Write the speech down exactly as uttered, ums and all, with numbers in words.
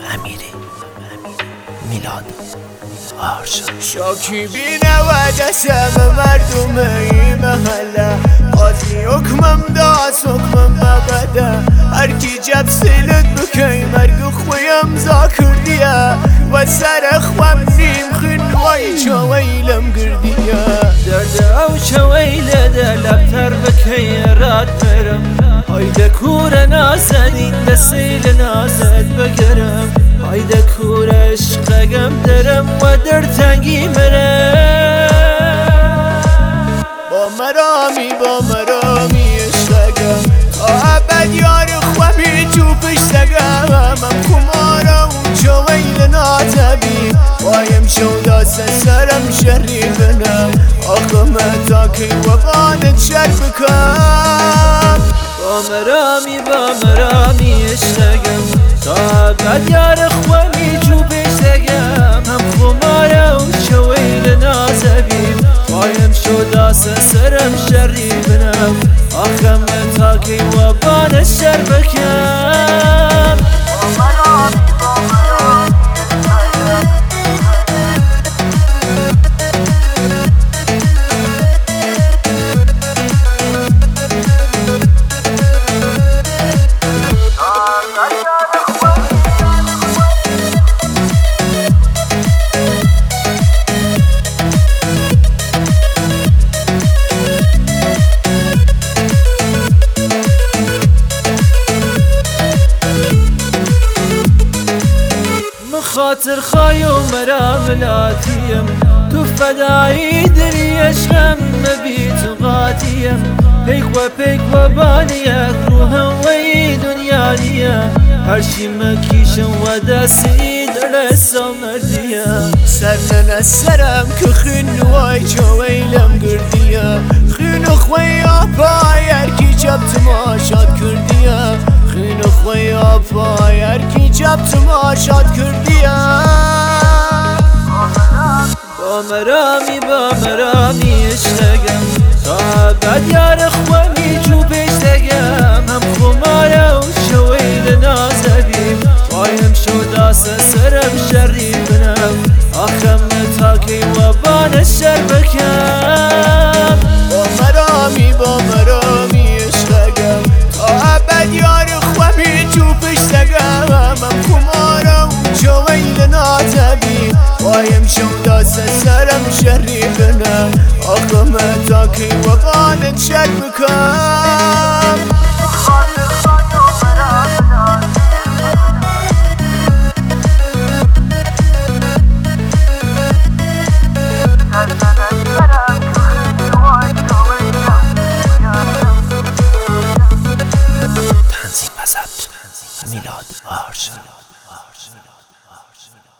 امیری میلاد آرشا شاکی بینه و دستم مردم این محله قاضی حکمم داست حکمم مبده هرکی جب سیلت بکی مرگ خویم زاکر دیه و سر خوام نیم خنوای چویلم گردیه درد او چویله ده لبتر بکی راد برم هایده کور نازنین ده سیل نازد بگرم هایده کور عشقگم درم و در تنگی مرم با مرامی با مرامی عشقگم تا ابد یار خوامی چوبش سگم هم خمارم چویل ناتبی وایم شو داست سرم شریفنم آخم تاکی و بانت شر بکم با مرامی با مرامی عشقگم تا ابد یار خوامی چوبش سگم هم خمارم چویل ناتبی وایم شو داست سرم شریفنم آخم تاکی و بانت شر بکم خاطر خای و مراملاتیم تو فدایی دری عشقم بی تو قاتیم پیک و پیک و بانیک روحم وی دنیا نیم هرشی مکیشم و دستی درسا مردیم سرنن السرم که خنوای چویلم گردیم خین خوی آپای هرکی جب تماشاد کردیم خین خوی آپای هرکی جب تماشاد کردیم با مرامی با مرامی عشقگم تا ابد یار خوامی چوبش سگم هم خماره و شویل نازبیم وایم شو داست سرم شریفنم آخم تاکی و بانت شر بکم با مرامی با مرامی عشقگم تا ابد یار خوامی چوبش سگم هم خماره و شویل نازبیم وایم شو داست سرم شریفنم آخم تاکی و بانت شر بکم تنظیم و ضبط میلاد آرشا.